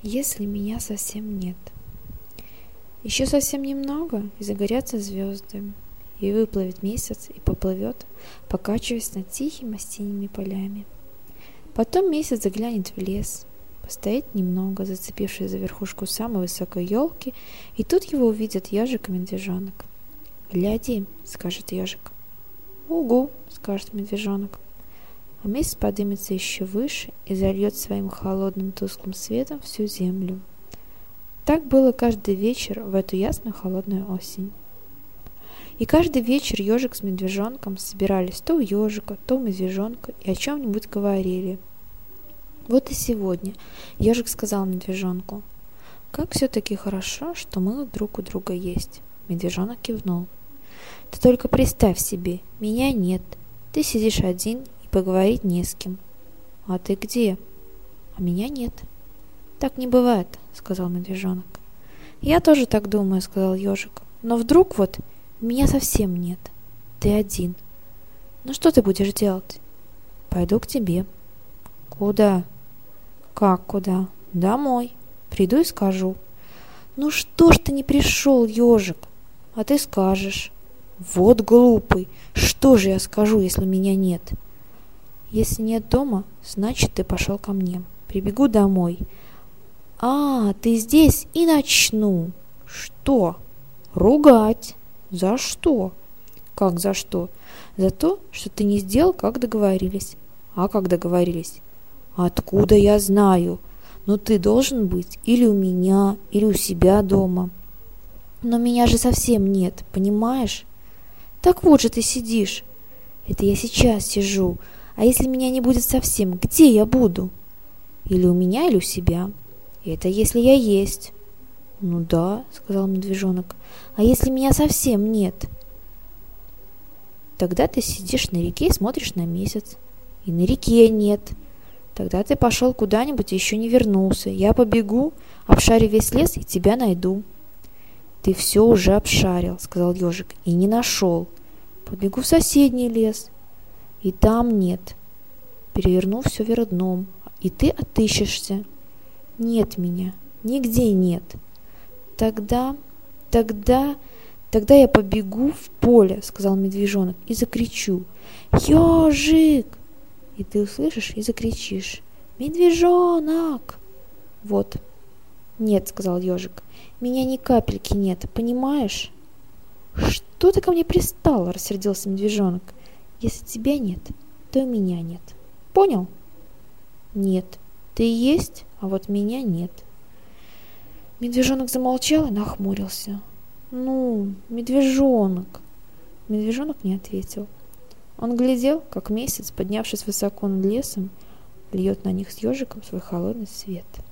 если меня совсем нет? Еще совсем немного, и загорятся звезды, и выплывет месяц, и поплывет, покачиваясь над тихими осенними полями. Потом месяц заглянет в лес, постоит немного, зацепившись за верхушку самой высокой елки, и тут его увидят ежик и медвежонок. «Гляди», — скажет ежик. «Угу», — скажет медвежонок. А месяц поднимется еще выше и зальет своим холодным тусклым светом всю землю. Так было каждый вечер в эту ясную холодную осень. И каждый вечер ежик с медвежонком собирались то у ежика, то у медвежонка и о чем-нибудь говорили. Вот и сегодня ежик сказал медвежонку: «Как все-таки хорошо, что мы друг у друга есть». Медвежонок кивнул. «Ты только представь себе, меня нет, ты сидишь один и поговорить не с кем». «А ты где?» «А меня нет». «Так не бывает», — сказал медвежонок. «Я тоже так думаю», — сказал ежик. «Но вдруг вот меня совсем нет. Ты один. Ну что ты будешь делать?» «Пойду к тебе». «Куда?» «Как куда?» «Домой. Приду и скажу». «Ну что ж ты не пришел, ежик?» «А ты скажешь». «Вот глупый. Что же я скажу, если меня нет?» «Если нет дома, значит, ты пошел ко мне. Прибегу домой. А, ты здесь, и начну». «Что?» «Ругать». «За что?» «Как за что?» «За то, что ты не сделал, как договорились». «А как договорились?» «Откуда я знаю? Но ты должен быть или у меня, или у себя дома». «Но меня же совсем нет, понимаешь?» «Так вот же ты сидишь». «Это я сейчас сижу. А если меня не будет совсем, где я буду?» «Или у меня, или у себя». «Это если я есть». «Ну да», — сказал медвежонок. «А если меня совсем нет?» «Тогда ты сидишь на реке и смотришь на месяц». «И на реке нет». «Тогда ты пошел куда-нибудь и еще не вернулся. Я побегу, обшарю весь лес и тебя найду». «Ты все уже обшарил», — сказал ежик, — «и не нашел». «Побегу в соседний лес». «И там нет». «Переверну все вверх дном, и ты отыщешься». «Нет меня, нигде нет». «Тогда я побегу в поле», — сказал медвежонок, — «и закричу: ежик!» И ты услышишь и закричишь: «Медвежонок!» Вот. «Нет», — сказал ежик, — «меня ни капельки нет, понимаешь?» «Что ты ко мне пристал?» — рассердился медвежонок. «Если тебя нет, то и меня нет. Понял?» «Нет, ты есть, а вот меня нет». Медвежонок замолчал и нахмурился. «Ну, медвежонок!» Медвежонок не ответил. Он глядел, как месяц, поднявшись высоко над лесом, льет на них с ежиком свой холодный свет.